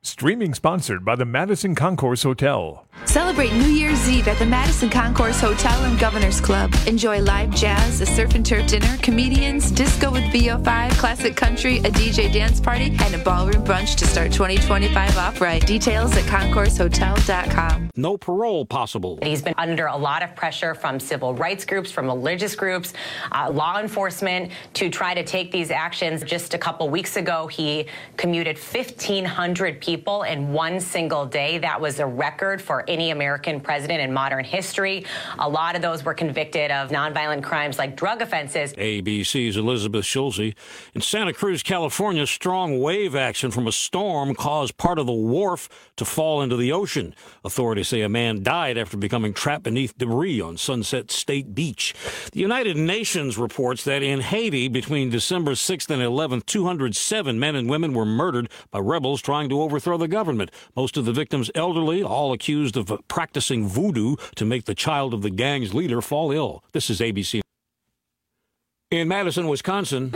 Streaming sponsored by the Madison Concourse Hotel. Celebrate New Year's Eve at the Madison Concourse Hotel and Governor's Club. Enjoy live jazz, a surf and turf dinner, comedians, disco with VO5, classic country, a DJ dance party, and a ballroom brunch to start 2025 off right. Details at concoursehotel.com. No parole possible. He's been under a lot of pressure from civil rights groups, from religious groups, law enforcement to try to take these actions. Just a couple weeks ago, he commuted 1,500 people in one single day. That was a record for any American president in modern history. A lot of those were convicted of nonviolent crimes like drug offenses. ABC's Elizabeth Schulze. In Santa Cruz, California, strong wave action from a storm caused part of the wharf to fall into the ocean. Authorities say a man died after becoming trapped beneath debris on Sunset State Beach. The United Nations reports that in Haiti, between December 6th and 11th, 207 men and women were murdered by rebels trying to overthrow the government. Most of the victims elderly, all accused of practicing voodoo to make the child of the gang's leader fall ill. This is ABC. In Madison, Wisconsin,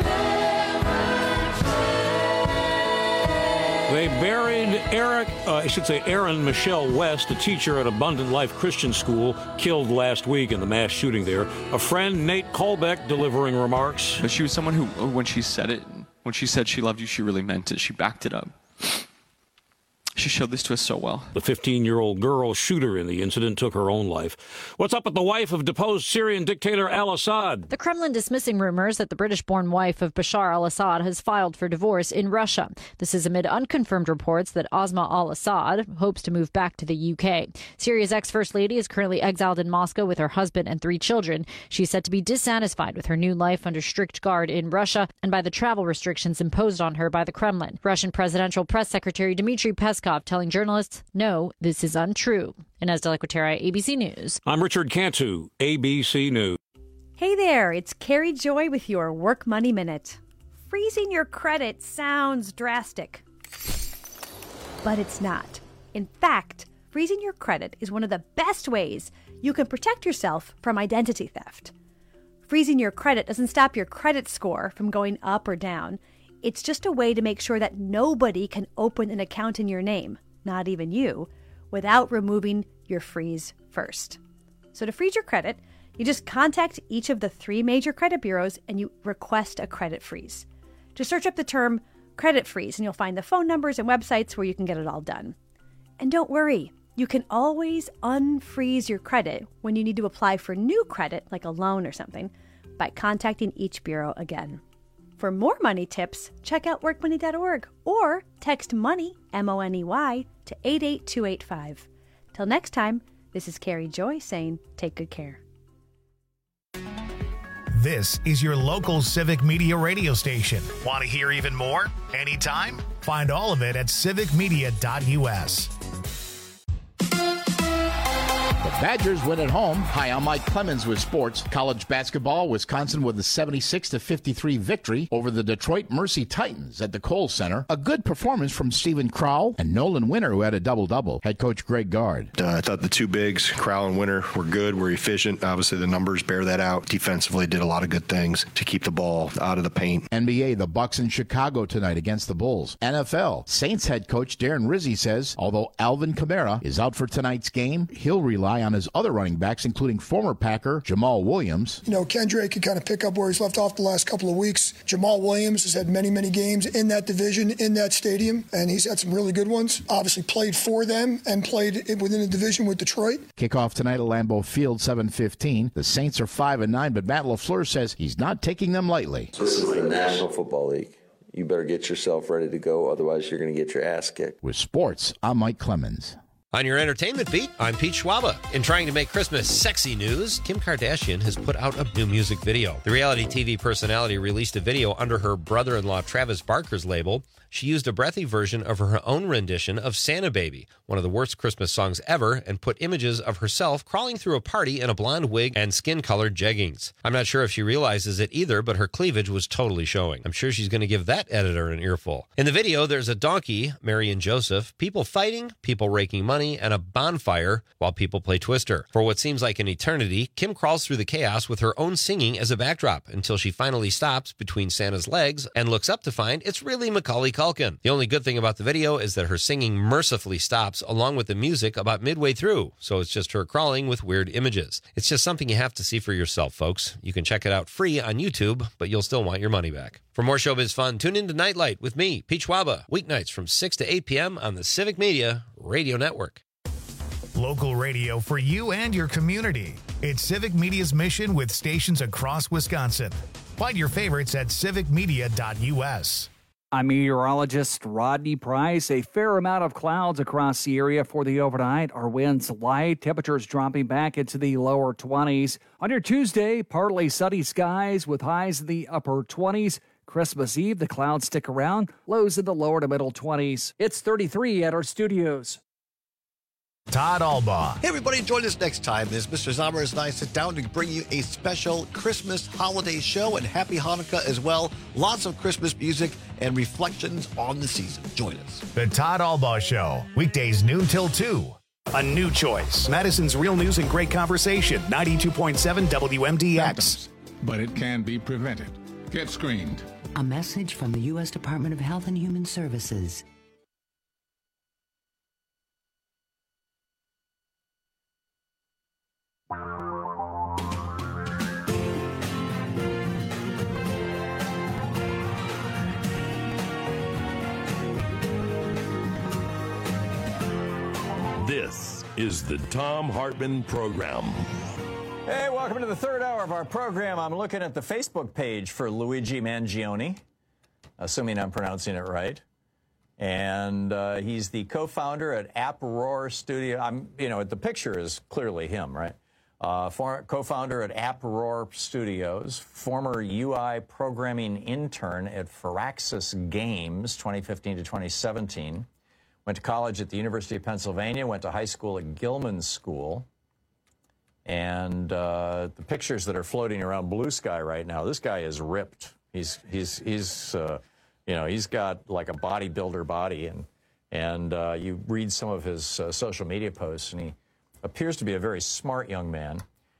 they buried Aaron Michelle West, a teacher at Abundant Life Christian School, killed last week in the mass shooting there. A friend, Nate Kolbeck, delivering remarks. But she was someone who, when she said she loved you, she really meant it. She backed it up. She showed this to us so well. The 15-year-old girl shooter in the incident took her own life. What's up with the wife of deposed Syrian dictator al-Assad? The Kremlin dismissing rumors that the British-born wife of Bashar al-Assad has filed for divorce in Russia. This is amid unconfirmed reports that Asma al-Assad hopes to move back to the UK. Syria's ex-first lady is currently exiled in Moscow with her husband and 3 children. She's said to be dissatisfied with her new life under strict guard in Russia and by the travel restrictions imposed on her by the Kremlin. Russian Presidential Press Secretary Dmitry Peskov telling journalists, no, this is untrue. Inez de la Cuetara, ABC News. I'm Richard Cantu, ABC News. Hey there, it's Carrie Joy with your Work Money Minute. Freezing your credit sounds drastic, but it's not. In fact, freezing your credit is one of the best ways you can protect yourself from identity theft. Freezing your credit doesn't stop your credit score from going up or down. It's just a way to make sure that nobody can open an account in your name, not even you, without removing your freeze first. So to freeze your credit, you just contact each of the 3 major credit bureaus and you request a credit freeze. Just search up the term credit freeze and you'll find the phone numbers and websites where you can get it all done. And don't worry, you can always unfreeze your credit when you need to apply for new credit, like a loan or something, by contacting each bureau again. For more money tips, check out workmoney.org or text MONEY, M-O-N-E-Y, to 88285. Till next time, this is Carrie Joy saying take good care. This is your local Civic Media radio station. Want to hear even more? Anytime? Find all of it at civicmedia.us. The Badgers win at home. Hi, I'm Mike Clemens with sports. College basketball, Wisconsin with a 76-53 victory over the Detroit Mercy Titans at the Kohl Center. A good performance from Stephen Crowell and Nolan Winter, who had a double-double. Head coach Greg Gard. I thought the 2 bigs, Crowell and Winter, were good, were efficient. Obviously, the numbers bear that out. Defensively, did a lot of good things to keep the ball out of the paint. NBA, the Bucks in Chicago tonight against the Bulls. NFL, Saints head coach Darren Rizzi says, although Alvin Kamara is out for tonight's game, he'll rely on his other running backs, including former Packer Jamal Williams. Kendrick could kind of pick up where he's left off the last couple of weeks. Jamal Williams has had many, many games in that division, in that stadium, and he's had some really good ones. Obviously played for them and played within the division with Detroit. Kickoff tonight at Lambeau Field, 7:15. The Saints are 5-9, but Matt LaFleur says he's not taking them lightly. This is the National Football League. You better get yourself ready to go, otherwise you're going to get your ass kicked. With sports, I'm Mike Clemens. On your entertainment beat, I'm Pete Schwaba. In trying to make Christmas sexy news, Kim Kardashian has put out a new music video. The reality TV personality released a video under her brother-in-law Travis Barker's label. She used a breathy version of her own rendition of Santa Baby, one of the worst Christmas songs ever, and put images of herself crawling through a party in a blonde wig and skin-colored jeggings. I'm not sure if she realizes it either, but her cleavage was totally showing. I'm sure she's going to give that editor an earful. In the video, there's a donkey, Mary and Joseph, people fighting, people raking money, and a bonfire while people play Twister. For what seems like an eternity, Kim crawls through the chaos with her own singing as a backdrop until she finally stops between Santa's legs and looks up to find it's really Macaulay Culkin. Culkin. The only good thing about the video is that her singing mercifully stops along with the music about midway through, so it's just her crawling with weird images. It's just something you have to see for yourself, folks. You can check it out free on YouTube, but you'll still want your money back. For more showbiz fun, tune in to Nightlight with me, Pete Schwaba, weeknights from 6 to 8 p.m. on the Civic Media Radio Network. Local radio for you and your community. It's Civic Media's mission with stations across Wisconsin. Find your favorites at civicmedia.us. I'm meteorologist Rodney Price. A fair amount of clouds across the area for the overnight. Our winds light, temperatures dropping back into the lower 20s. On your Tuesday, partly sunny skies with highs in the upper 20s. Christmas Eve, the clouds stick around, lows in the lower to middle 20s. It's 33 at our studios. Todd Albaugh. Hey, everybody, join us next time as Mr. Zommers and I sit down to bring you a special Christmas holiday show and Happy Hanukkah as well. Lots of Christmas music and reflections on the season. Join us. The Todd Albaugh Show, weekdays noon till 2. A new choice. Madison's Real News and Great Conversation, 92.7 WMDX. But it can be prevented. Get screened. A message from the U.S. Department of Health and Human Services. This is the Thom Hartmann Program. Hey, welcome to the third hour of our program. I'm looking at the Facebook page for Luigi Mangione, assuming I'm pronouncing it right. And he's the co-founder at AppRoar Studio. The picture is clearly him, right? Co-founder at AppRoar Studios, former UI programming intern at Firaxis Games, 2015 to 2017. Went to college at the University of Pennsylvania, went to high school at Gilman School. And the pictures that are floating around Blue Sky right now, this guy is ripped. He's got like a bodybuilder body, and you read some of his social media posts, and he appears to be a very smart young man.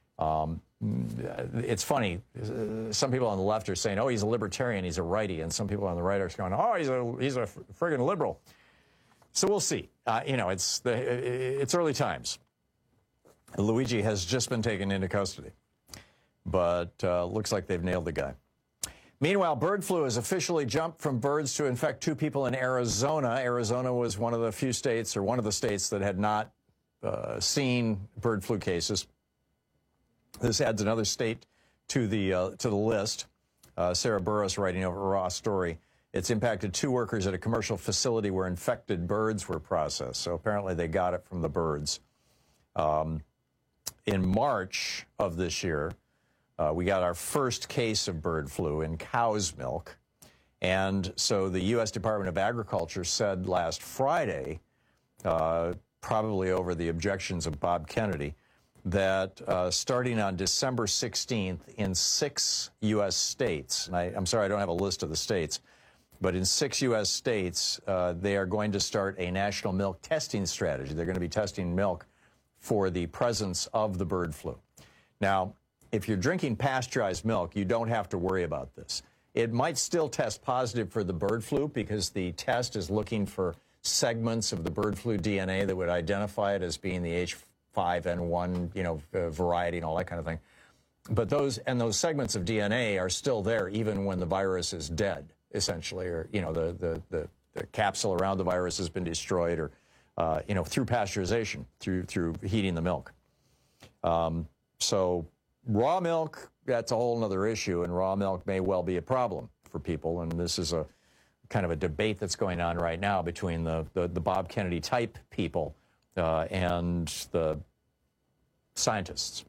It's funny. Some people on the left are saying, "Oh, he's a libertarian, he's a righty," and some people on the right are going, "Oh, he's a friggin' liberal." So we'll see. It's early times. Luigi has just been taken into custody, but looks like they've nailed the guy. Meanwhile, bird flu has officially jumped from birds to infect 2 people in Arizona. Arizona was one of the few states, or one of the states, that had not seen bird flu cases. This adds another state to the list. Sarah Burris writing over a raw story. It's impacted 2 workers at a commercial facility where infected birds were processed. So apparently they got it from the birds. In March of this year, we got our first case of bird flu in cow's milk. And so the U.S. Department of Agriculture said last Friday, probably over the objections of Bob Kennedy, that starting on December 16th in 6 U.S. states, and I'm sorry I don't have a list of the states, but in 6 U.S. states, they are going to start a national milk testing strategy. They're going to be testing milk for the presence of the bird flu. Now, if you're drinking pasteurized milk, you don't have to worry about this. It might still test positive for the bird flu because the test is looking for segments of the bird flu DNA that would identify it as being the H5N1, variety and all that kind of thing. But those segments of DNA are still there even when the virus is dead, essentially, or the capsule around the virus has been destroyed, or through pasteurization, through heating the milk. So raw milk, that's a whole other issue, and raw milk may well be a problem for people. And this is a kind of a debate that's going on right now between the Bob Kennedy type people and the scientists.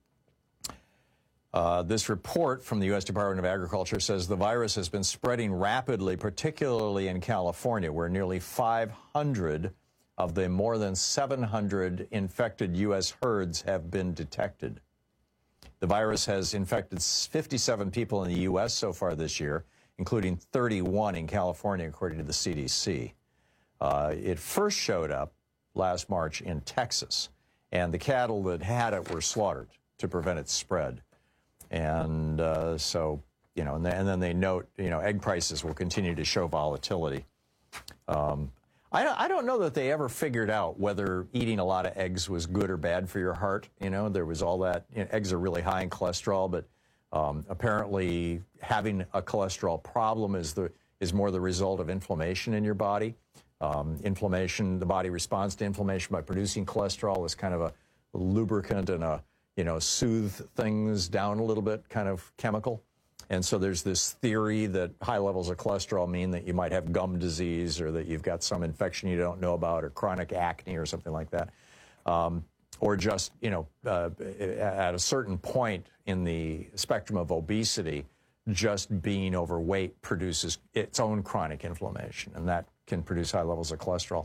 This report from the U.S. Department of Agriculture says the virus has been spreading rapidly, particularly in California, where nearly 500 of the more than 700 infected U.S. herds have been detected. The virus has infected 57 people in the U.S. so far this year, including 31 in California, according to the CDC. It first showed up last March in Texas, and the cattle that had it were slaughtered to prevent its spread. And and then they note, egg prices will continue to show volatility I don't know that they ever figured out whether eating a lot of eggs was good or bad for your heart. There was all that. Eggs are really high in cholesterol, but apparently having a cholesterol problem is more the result of inflammation in your body. Inflammation, the body responds to inflammation by producing cholesterol as kind of a lubricant and a soothe things down a little bit kind of chemical. And so there's this theory that high levels of cholesterol mean that you might have gum disease or that you've got some infection you don't know about or chronic acne or something like that. Or just, at a certain point in the spectrum of obesity, just being overweight produces its own chronic inflammation, and that can produce high levels of cholesterol,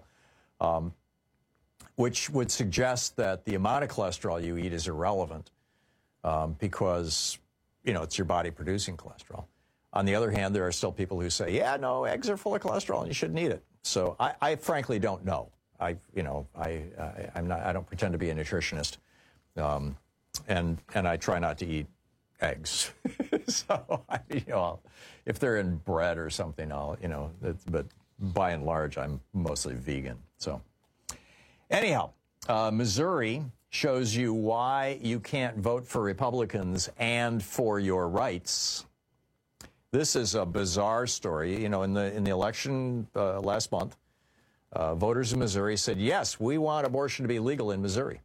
which would suggest that the amount of cholesterol you eat is irrelevant because it's your body producing cholesterol. On the other hand, there are still people who say, yeah, no, eggs are full of cholesterol and you shouldn't eat it. So I frankly don't know. I don't pretend to be a nutritionist, and I try not to eat eggs. So if they're in bread or something, but by and large, I'm mostly vegan. So anyhow, Missouri shows you why you can't vote for Republicans and for your rights. This is a bizarre story. In the election last month, voters in Missouri said, yes, we want abortion to be legal in Missouri.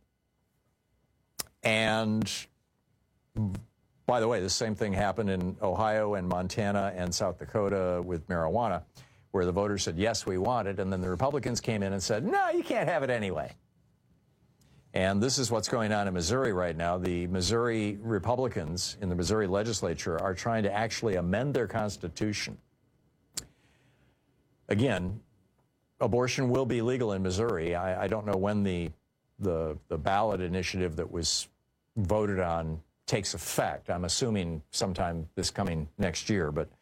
And by the way, the same thing happened in Ohio and Montana and South Dakota with marijuana, where the voters said, yes, we want it. And then the Republicans came in and said, no, you can't have it anyway. And this is what's going on in Missouri right now. The Missouri Republicans in the Missouri legislature are trying to actually amend their constitution. Again, abortion will be legal in Missouri. I don't know when the ballot initiative that was voted on takes effect. I'm assuming sometime this coming next year. But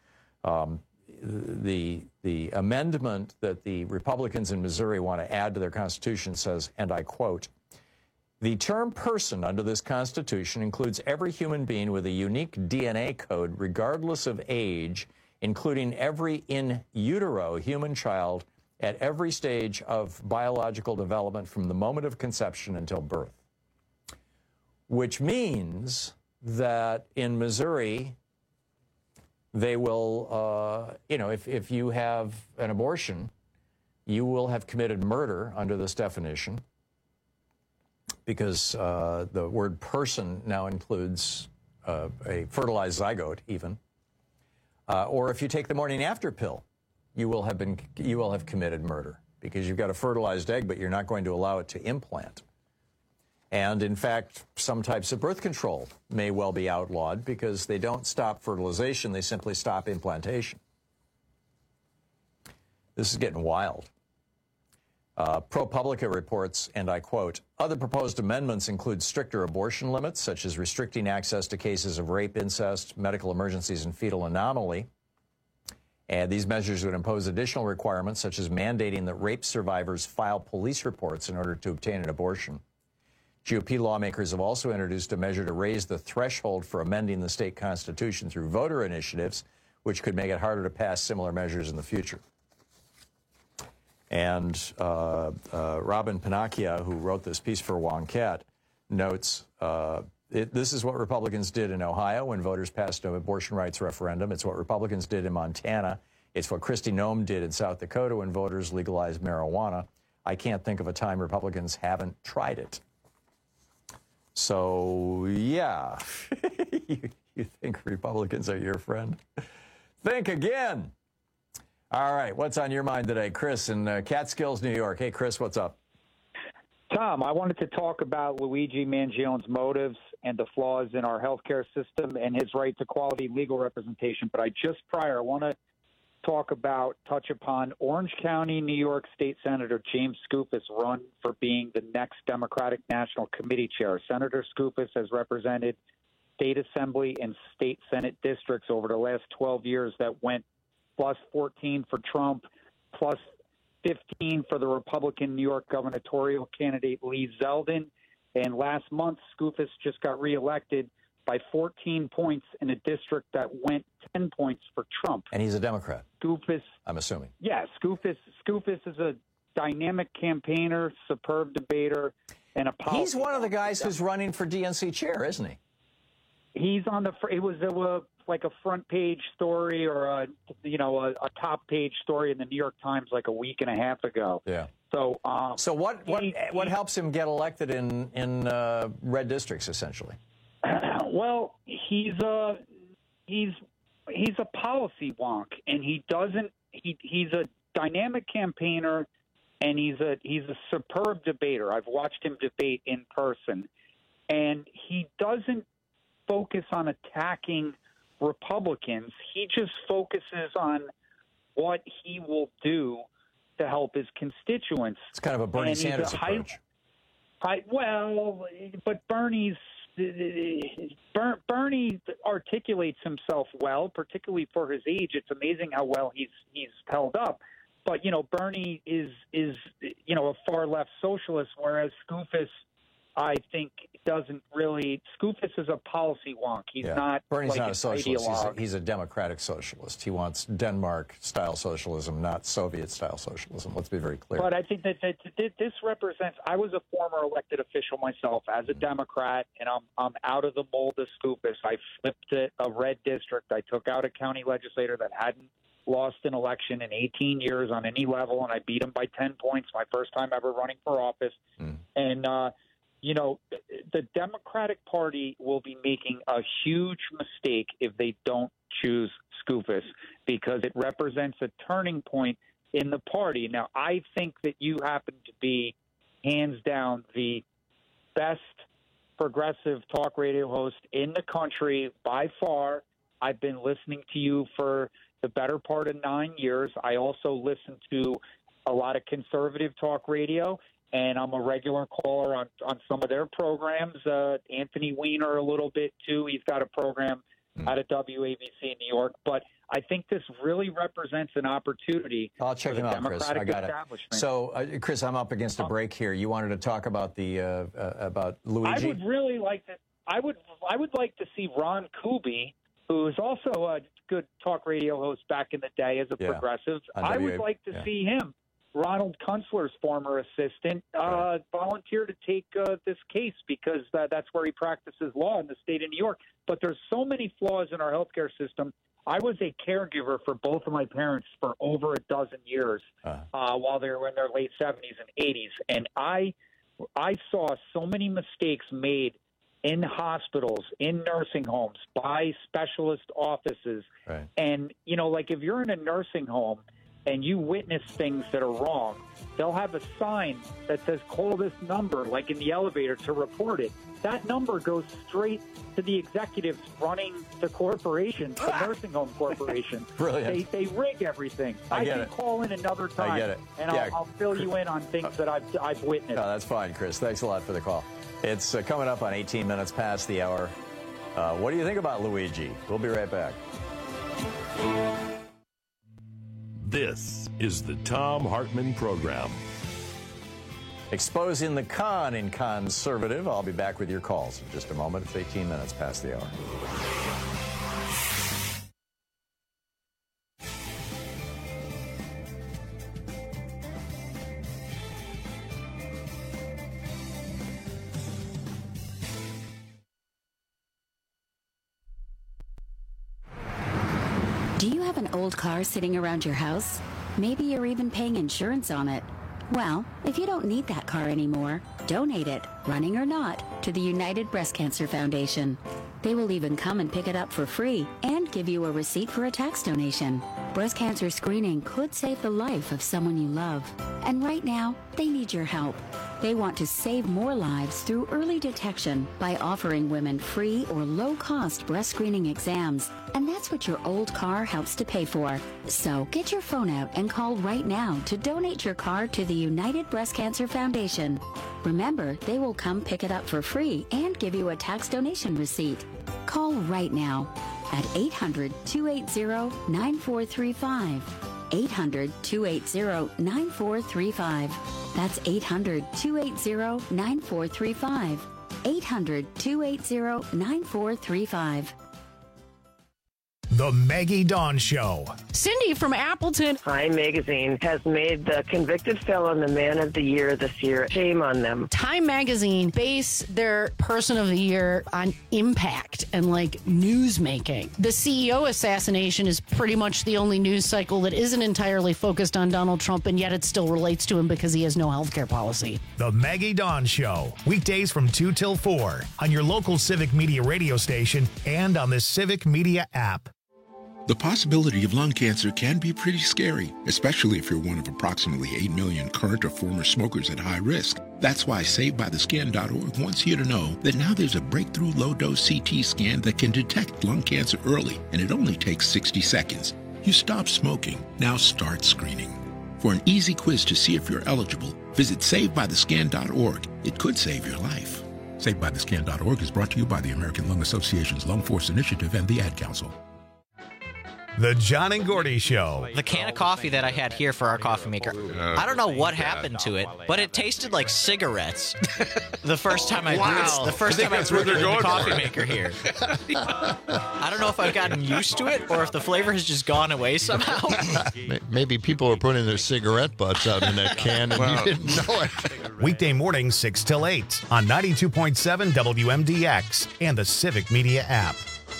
the amendment that the Republicans in Missouri want to add to their constitution says, and I quote, "The term person under this Constitution includes every human being with a unique DNA code, regardless of age, including every in utero human child at every stage of biological development from the moment of conception until birth." Which means that in Missouri, they will, if you have an abortion, you will have committed murder under this definition, because the word person now includes a fertilized zygote even. Or if you take the morning after pill, you will have committed murder, because you've got a fertilized egg, but you're not going to allow it to implant. And in fact, some types of birth control may well be outlawed because they don't stop fertilization, they simply stop implantation. This is getting wild. ProPublica reports, and I quote, "Other proposed amendments include stricter abortion limits, such as restricting access to cases of rape, incest, medical emergencies, and fetal anomaly. And these measures would impose additional requirements, such as mandating that rape survivors file police reports in order to obtain an abortion. GOP lawmakers have also introduced a measure to raise the threshold for amending the state constitution through voter initiatives, which could make it harder to pass similar measures in the future." And Robin Pinocchia, who wrote this piece for Wonkette, notes, this is what Republicans did in Ohio when voters passed an abortion rights referendum. It's what Republicans did in Montana. It's what Kristi Noem did in South Dakota when voters legalized marijuana. I can't think of a time Republicans haven't tried it. So, yeah, you think Republicans are your friend? Think again. All right, what's on your mind today? Chris in Catskills, New York. Hey, Chris, what's up? Tom, I wanted to talk about Luigi Mangione's motives and the flaws in our healthcare system and his right to quality legal representation. But I want to touch upon Orange County, New York State Senator James Skoufis run for being the next Democratic National Committee chair. Senator Skoufis has represented state assembly and state Senate districts over the last 12 years that went plus 14 for Trump, plus 15 for the Republican New York gubernatorial candidate Lee Zeldin. And last month, Skoufis just got reelected by 14 points in a district that went 10 points for Trump. And he's a Democrat. Skoufis, I'm assuming. Yeah, Skoufis is a dynamic campaigner, superb debater, and a policy. He's one of the guys who's running for DNC chair, isn't he? He's on the. It was like a front page story or a top page story in the New York Times like a week and a half ago. Yeah. So what helps him get elected in red districts essentially? Well, he's a policy wonk, and he's a dynamic campaigner, and he's a superb debater. I've watched him debate in person, and he doesn't focus on attacking Republicans. He just focuses on what he will do to help his constituents. It's kind of a Bernie Sanders approach. But Bernie articulates himself well, particularly for his age. It's amazing how well he's held up. But Bernie is a far left socialist, whereas Skoufis, I think, doesn't really. Skoufis is a policy wonk. He's not. Bernie's like not a socialist. Ideologue. He's a democratic socialist. He wants Denmark-style socialism, not Soviet-style socialism. Let's be very clear. But I think that this represents. I was a former elected official myself as a Democrat, and I'm out of the mold of Skoufis. I flipped a red district. I took out a county legislator that hadn't lost an election in 18 years on any level, and I beat him by 10 points. My first time ever running for office, and. The Democratic Party will be making a huge mistake if they don't choose Skoufis, because it represents a turning point in the party. Now, I think that you happen to be, hands down, the best progressive talk radio host in the country by far. I've been listening to you for the better part of 9 years. I also listen to a lot of conservative talk radio, and I'm a regular caller on some of their programs. Anthony Weiner a little bit, too. He's got a program out of WABC in New York. But I think this really represents an opportunity. I'll check him out, Chris. I got it. So, Chris, I'm up against a break here. You wanted to talk about about Luigi? I would really like to. I would like to see Ron Kuby, who is also a good talk radio host back in the day as a progressive. I would like to see him. Ronald Kunstler's former assistant, volunteer to take this case because that's where he practices law in the state of New York. But there's so many flaws in our healthcare system. I was a caregiver for both of my parents for over a dozen years while they were in their late 70s and 80s. And I saw so many mistakes made in hospitals, in nursing homes, by specialist offices. Right. And, like if you're in a nursing home and you witness things that are wrong, they'll have a sign that says, call this number, like in the elevator, to report it. That number goes straight to the executives running the corporation, the nursing home corporation. Brilliant. They rig everything. I can call in another time. I get it. And I'll fill you in on things that I've witnessed. No, that's fine, Chris. Thanks a lot for the call. It's coming up on 18 minutes past the hour. What do you think about Luigi? We'll be right back. This is the Thom Hartmann Program. Exposing the con in conservative. I'll be back with your calls in just a moment. It's 18 minutes past the hour. Do you have an old car sitting around your house? Maybe you're even paying insurance on it. Well, if you don't need that car anymore, donate it, running or not, to the United Breast Cancer Foundation. They will even come and pick it up for free and give you a receipt for a tax donation. Breast cancer screening could save the life of someone you love. And right now, they need your help. They want to save more lives through early detection by offering women free or low-cost breast screening exams. And that's what your old car helps to pay for. So get your phone out and call right now to donate your car to the United Breast Cancer Foundation. Remember, they will come pick it up for free and give you a tax donation receipt. Call right now at 800-280-9435. 800-280-9435. That's 800-280-9435. 800-280-9435. The Maggie Dawn Show. Cindy from Appleton. Time Magazine has made the convicted felon the Man of the Year this year. Shame on them. Time Magazine base their Person of the Year on impact and like news making. The CEO assassination is pretty much the only news cycle that isn't entirely focused on Donald Trump, and yet it still relates to him because he has no health care policy. The Maggie Dawn Show. Weekdays from 2 till 4 on your local Civic Media radio station and on the Civic Media app. The possibility of lung cancer can be pretty scary, especially if you're one of approximately 8 million current or former smokers at high risk. That's why SaveByTheScan.org wants you to know that now there's a breakthrough low-dose CT scan that can detect lung cancer early, and it only takes 60 seconds. You stop smoking, now start screening. For an easy quiz to see if you're eligible, visit SaveByTheScan.org. It could save your life. SaveByTheScan.org is brought to you by the American Lung Association's Lung Force Initiative and the Ad Council. The John and Gordy Show. The can of coffee that I had here for our coffee maker, I don't know what happened to it, but it tasted like cigarettes. The first time I brewed the coffee maker here. I don't know if I've gotten used to it or if the flavor has just gone away somehow. Maybe people are putting their cigarette butts out in that can and you didn't know it. Weekday mornings 6 till 8 on 92.7 WMDX and the Civic Media app.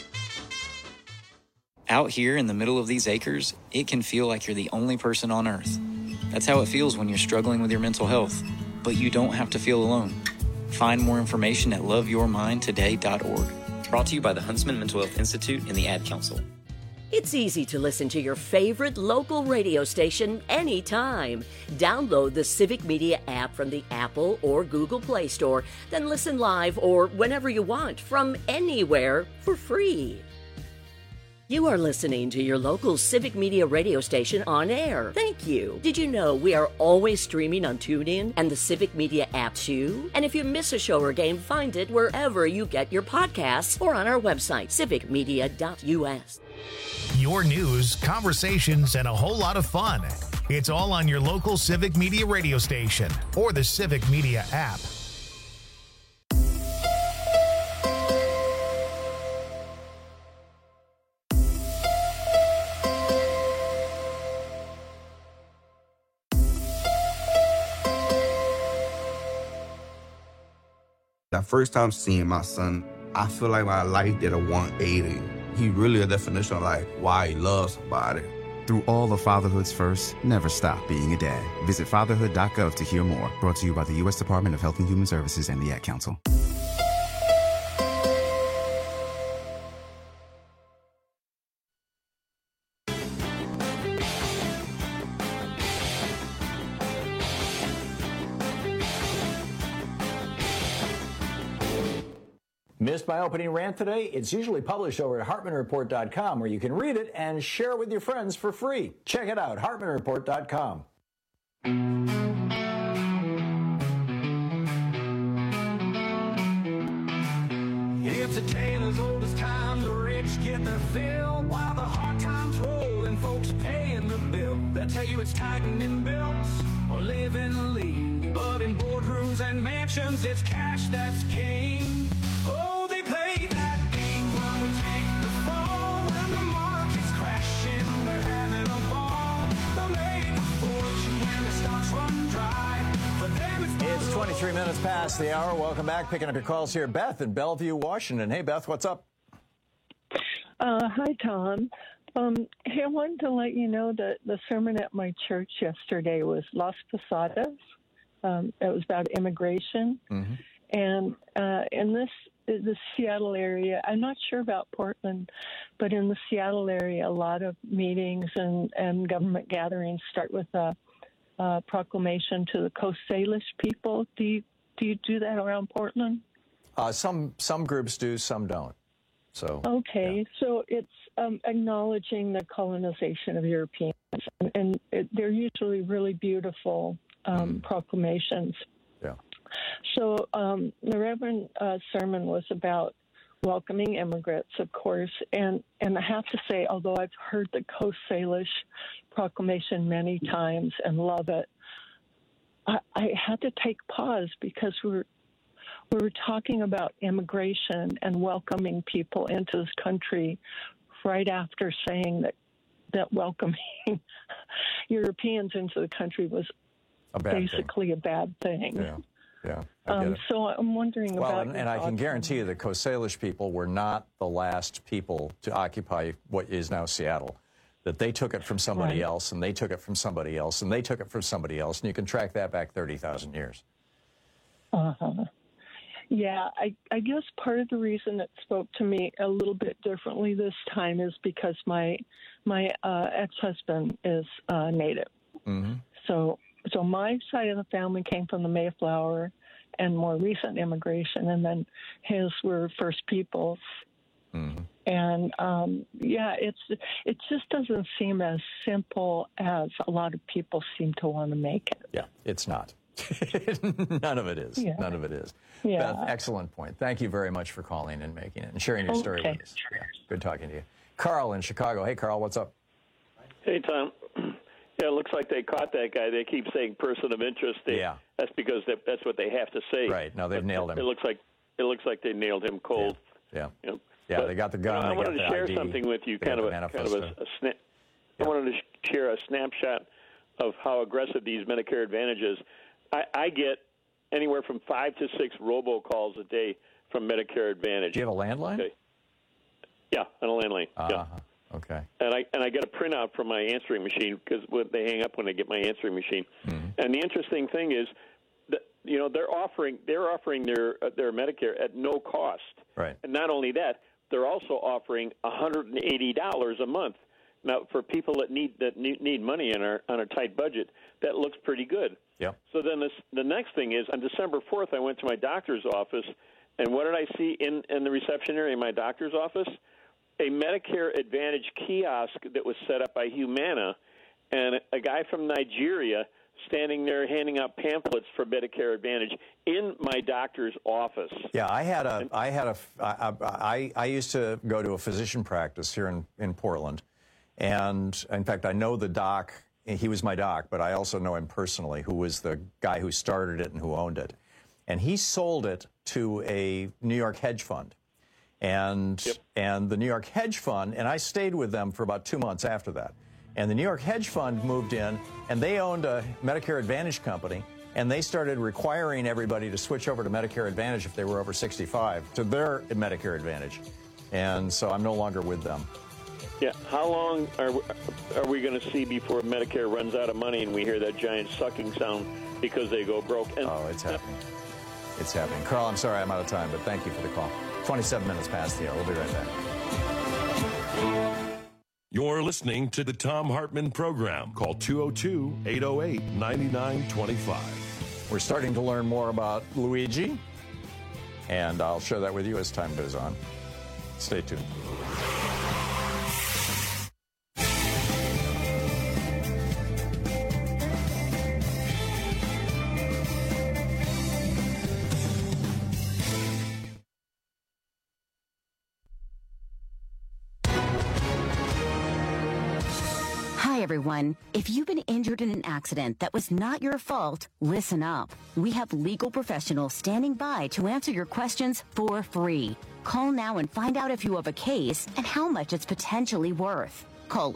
Out here in the middle of these acres, it can feel like you're the only person on earth. That's how it feels when you're struggling with your mental health. But you don't have to feel alone. Find more information at loveyourmindtoday.org. Brought to you by the Huntsman Mental Health Institute and the Ad Council. It's easy to listen to your favorite local radio station anytime. Download the Civic Media app from the Apple or Google Play Store, then listen live or whenever you want from anywhere for free. You are listening to your local Civic Media radio station on air. Thank you. Did you know we are always streaming on TuneIn and the Civic Media app too? And if you miss a show or game, find it wherever you get your podcasts or on our website, civicmedia.us. Your news, conversations, and a whole lot of fun. It's all on your local Civic Media radio station or the Civic Media app. That first time seeing my son, I feel like my life did a 180. He really a definition of like why he loves somebody. Through all of fatherhood's first, never stop being a dad. Visit fatherhood.gov to hear more. Brought to you by the U.S. Department of Health and Human Services and the Ad Council. Missed my opening rant today? It's usually published over at HartmanReport.com, where you can read it and share it with your friends for free. Check it out, HartmanReport.com. It's a tale as old as time. The rich get their fill while the hard times roll and folks paying the bill. They'll tell you it's tightening belts or living lean, but in boardrooms and mansions, it's cash that's king. Oh, they play that game when we take the fall. When the market's crashing, they're having a ball. They'll make a fortune when the stocks run dry. For them, It's 23 minutes past the hour. Welcome back. Picking up your calls here. Beth in Bellevue, Washington. Hey, Beth, what's up? Hi, Tom. Hey, I wanted to let you know that the sermon at my church yesterday was Las Posadas. It was about immigration. Mm-hmm. And in the Seattle area, I'm not sure about Portland, but in the Seattle area, a lot of meetings and government gatherings start with a proclamation to the Coast Salish people. Do you do that around Portland? Some groups do, some don't. So okay, yeah. So it's acknowledging the colonization of Europeans, and they're usually really beautiful proclamations. Yeah. So the Reverend sermon was about welcoming immigrants, of course, and I have to say, although I've heard the Coast Salish proclamation many times and love it, I had to take pause because we were talking about immigration and welcoming people into this country right after saying that welcoming Europeans into the country was basically a bad thing. Yeah. I get it. So I'm wondering about. And I can guarantee you the Coast Salish people were not the last people to occupy what is now Seattle. That they took it from somebody else, and they took it from somebody else, and they took it from somebody else, and you can track that back 30,000 years. Yeah, I guess part of the reason it spoke to me a little bit differently this time is because my ex-husband is Native. Mm-hmm. So my side of the family came from the Mayflower and more recent immigration, and then his were First Peoples. Mm-hmm. And it just doesn't seem as simple as a lot of people seem to want to make it. Yeah, it's not. None of it is. Yeah. None of it is. Yeah. Beth, excellent point. Thank you very much for calling and making it and sharing your story with us. Yeah, good talking to you. Carl in Chicago. Hey, Carl, what's up? Hey, Tom. Yeah, it looks like they caught that guy. They keep saying person of interest. That's because that's what they have to say. Right. No, they've nailed him. It looks like they nailed him cold. Yeah. You know, yeah, they got the gun. I wanted to share something with you, kind of a snap. I wanted to share a snapshot of how aggressive these Medicare Advantage is. I get anywhere from 5 to 6 robocalls a day from Medicare Advantage. Do you have a landline? Okay. Yeah, on a landline. Yeah. Okay. And I get a printout from my answering machine because they hang up when I get my answering machine. Mm-hmm. And the interesting thing is that they're offering their Medicare at no cost. Right. And not only that, they're also offering $180 a month. Now, for people that need money on a tight budget, that looks pretty good. Yep. So then the next thing is, on December 4th, I went to my doctor's office, and what did I see in the reception area in my doctor's office? A Medicare Advantage kiosk that was set up by Humana, and a guy from Nigeria standing there handing out pamphlets for Medicare Advantage in my doctor's office. Yeah, I used to go to a physician practice here in Portland, and in fact, I know the doc. He was my doc, but I also know him personally, who was the guy who started it and who owned it. And he sold it to a New York hedge fund. And the New York hedge fund, and I stayed with them for about 2 months after that. And the New York hedge fund moved in, and they owned a Medicare Advantage company, and they started requiring everybody to switch over to Medicare Advantage if they were over 65 to their Medicare Advantage. And so I'm no longer with them. Yeah. How long are we going to see before Medicare runs out of money and we hear that giant sucking sound because they go broke? It's happening. It's happening. Carl, I'm sorry I'm out of time, but thank you for the call. 27 minutes past the hour. We'll be right back. You're listening to the Thom Hartmann Program. Call 202-808-9925. We're starting to learn more about Luigi, and I'll share that with you as time goes on. Stay tuned. Hi, everyone. If you've been injured in an accident that was not your fault, listen up. We have legal professionals standing by to answer your questions for free. Call now and find out if you have a case and how much it's potentially worth. Call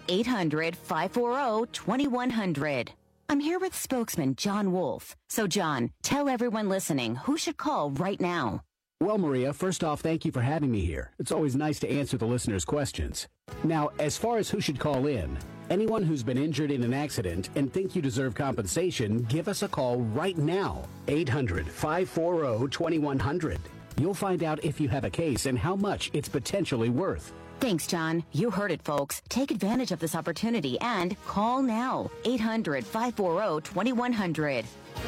800-540-2100. I'm here with spokesman John Wolf. So, John, tell everyone listening who should call right now. Well, Maria, first off, thank you for having me here. It's always nice to answer the listeners' questions. Now, as far as who should call in, anyone who's been injured in an accident and think you deserve compensation, give us a call right now. 800-540-2100. You'll find out if you have a case and how much it's potentially worth. Thanks, John. You heard it, folks. Take advantage of this opportunity and call now. 800-540-2100.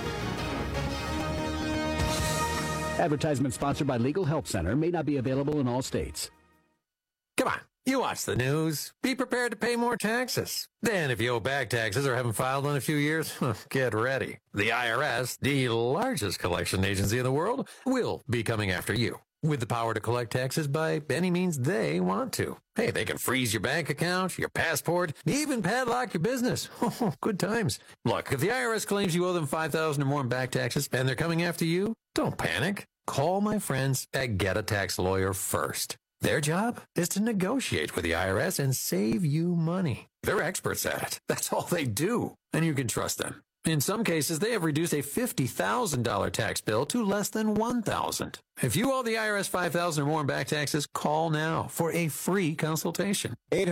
Advertisement sponsored by Legal Help Center. May not be available in all states. Come on. You watch the news. Be prepared to pay more taxes. Then if you owe back taxes or haven't filed in a few years, get ready. The IRS, the largest collection agency in the world, will be coming after you with the power to collect taxes by any means they want to. Hey, they can freeze your bank account, your passport, even padlock your business. Good times. Look, if the IRS claims you owe them $5,000 or more in back taxes and they're coming after you, Don't panic. Call my friends at Get a Tax Lawyer first. Their job is to negotiate with the IRS and save you money. They're experts at it. That's all they do, and you can trust them. In some cases, they have reduced a $50,000 tax bill to less than $1,000. If you owe the IRS $5,000 or more in back taxes, call now for a free consultation.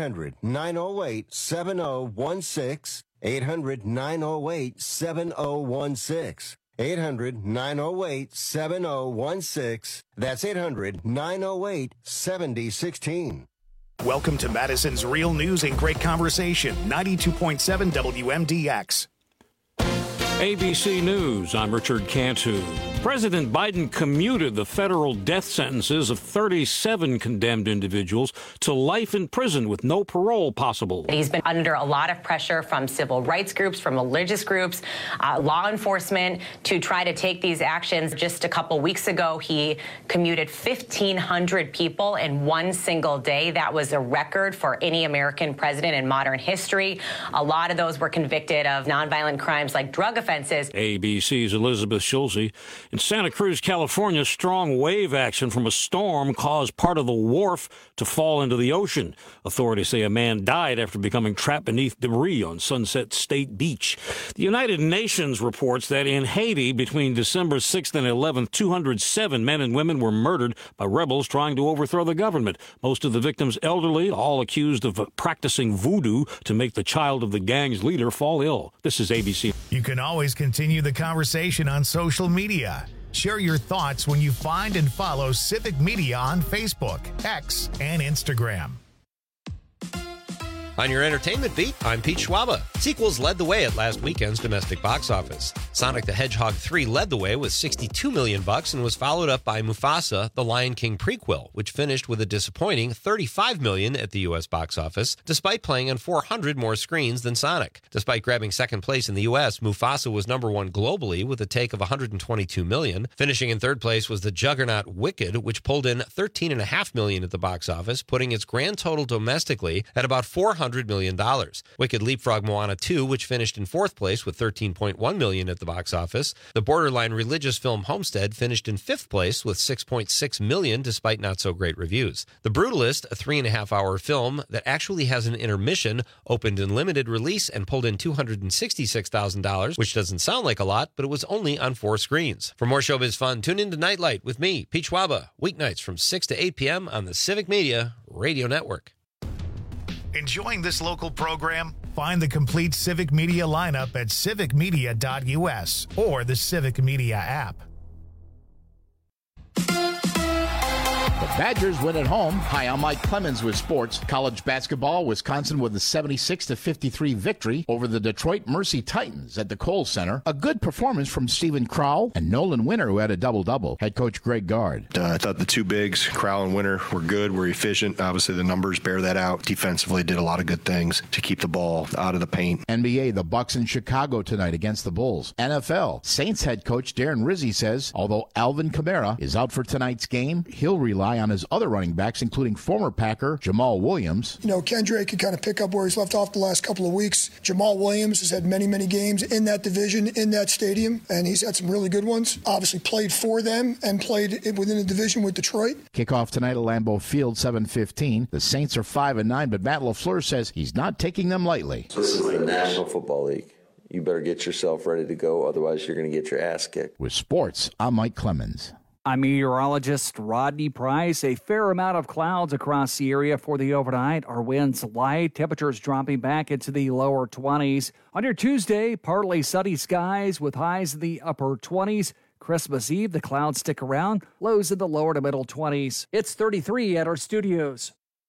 800-908-7016. 800-908-7016. 800-908-7016. That's 800-908-7016. Welcome to Madison's Real News and Great Conversation, 92.7 WMDX. ABC News, I'm Richard Cantu. President Biden commuted the federal death sentences of 37 condemned individuals to life in prison with no parole possible. He's been under a lot of pressure from civil rights groups, from religious groups, law enforcement to try to take these actions. Just a couple weeks ago, he commuted 1,500 people in one single day. That was a record for any American president in modern history. A lot of those were convicted of nonviolent crimes like drug offenses. ABC's Elizabeth Schulze. In Santa Cruz, California, strong wave action from a storm caused part of the wharf to fall into the ocean. Authorities say a man died after becoming trapped beneath debris on Sunset State Beach. The United Nations reports that in Haiti, between December 6th and 11th, 207 men and women were murdered by rebels trying to overthrow the government. Most of the victims elderly, all accused of practicing voodoo to make the child of the gang's leader fall ill. This is ABC. You can always continue the conversation on social media. Share your thoughts when you find and follow Civic Media on Facebook, X, and Instagram. On your entertainment beat, I'm Pete Schwaba. Sequels led the way at last weekend's domestic box office. Sonic the Hedgehog 3 led the way with $62 million and was followed up by Mufasa, the Lion King prequel, which finished with a disappointing $35 million at the U.S. box office, despite playing on 400 more screens than Sonic. Despite grabbing second place in the U.S., Mufasa was number one globally with a take of $122 million. Finishing in third place was the juggernaut Wicked, which pulled in $13.5 million at the box office, putting its grand total domestically at about $400 million. Wicked leapfrogged Moana 2, which finished in fourth place with $13.1 million at the box office. The borderline religious film Homestead finished in fifth place with $6.6 million, despite not so great reviews. The Brutalist, a 3.5-hour film that actually has an intermission, opened in limited release and pulled in $266,000, which doesn't sound like a lot, but it was only on 4 screens. For more showbiz fun, tune in to Nightlight with me, Pete Schwaba, weeknights from 6 to 8 p.m. on the Civic Media Radio Network. Enjoying this local program? Find the complete Civic Media lineup at civicmedia.us or the Civic Media app. The Badgers win at home. Hi, I'm Mike Clemens with sports. College basketball, Wisconsin with a 76-53 victory over the Detroit Mercy Titans at the Kohl Center. A good performance from Stephen Crowell and Nolan Winter, who had a double-double. Head coach Greg Gard. I thought the two bigs, Crowell and Winter, were good, were efficient. Obviously, the numbers bear that out. Defensively, did a lot of good things to keep the ball out of the paint. NBA, the Bucks in Chicago tonight against the Bulls. NFL, Saints head coach Darren Rizzi says, although Alvin Kamara is out for tonight's game, he'll rely on his other running backs, including former Packer Jamal Williams. You know, Kendrick could kind of pick up where he's left off the last couple of weeks. Jamal Williams has had many, many games in that division, in that stadium, and he's had some really good ones. Obviously played for them and played within the division with Detroit. Kickoff tonight at Lambeau Field, 7:15. The Saints are 5-9, but Matt LaFleur says he's not taking them lightly. This is the National Football League. You better get yourself ready to go, otherwise you're going to get your ass kicked. With sports, I'm Mike Clemens. I'm meteorologist Rodney Price. A fair amount of clouds across the area for the overnight. Our winds light, temperatures dropping back into the lower 20s. On your Tuesday, partly sunny skies with highs in the upper 20s. Christmas Eve, the clouds stick around, lows in the lower to middle 20s. It's 33 at our studios.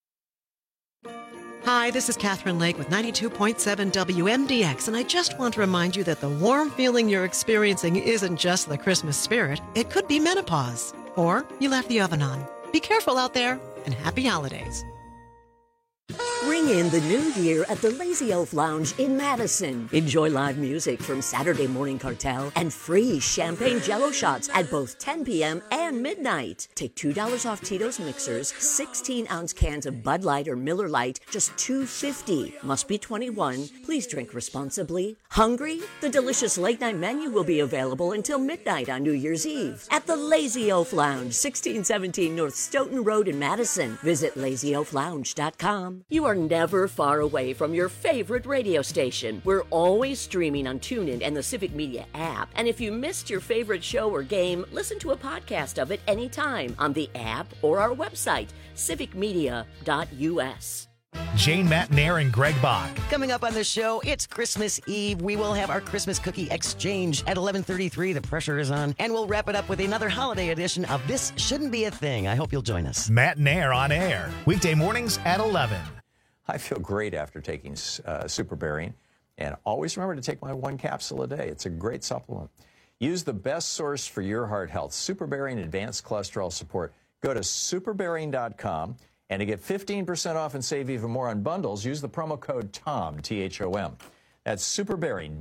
Hi, this is Catherine Lake with 92.7 WMDX, and I just want to remind you that the warm feeling you're experiencing isn't just the Christmas spirit. It could be menopause, or you left the oven on. Be careful out there, and happy holidays. Ring in the new year at the Lazy Oaf Lounge in Madison. Enjoy live music from Saturday Morning Cartel and free champagne Jell-O shots at both 10 p.m. and midnight. Take $2 off Tito's mixers, 16-ounce cans of Bud Light or Miller Lite, just $2.50. Must be 21. Please drink responsibly. Hungry? The delicious late-night menu will be available until midnight on New Year's Eve at the Lazy Oaf Lounge, 1617 North Stoughton Road in Madison. Visit lazyoaflounge.com. You are never far away from your favorite radio station. We're always streaming on TuneIn and the Civic Media app. And if you missed your favorite show or game, listen to a podcast of it anytime on the app or our website, civicmedia.us. Jane Matnair and Greg Bach. Coming up on the show, it's Christmas Eve. We will have our Christmas cookie exchange at 11:33. The pressure is on. And we'll wrap it up with another holiday edition of This Shouldn't Be a Thing. I hope you'll join us. Matnair on air. Weekday mornings at 11. I feel great after taking Super Berry. And always remember to take my 1 capsule a day. It's a great supplement. Use the best source for your heart health, Super Berry and Advanced Cholesterol Support. Go to superberry.com. And to get 15% off and save even more on bundles, use the promo code TOM, T-H-O-M. That's Superberry,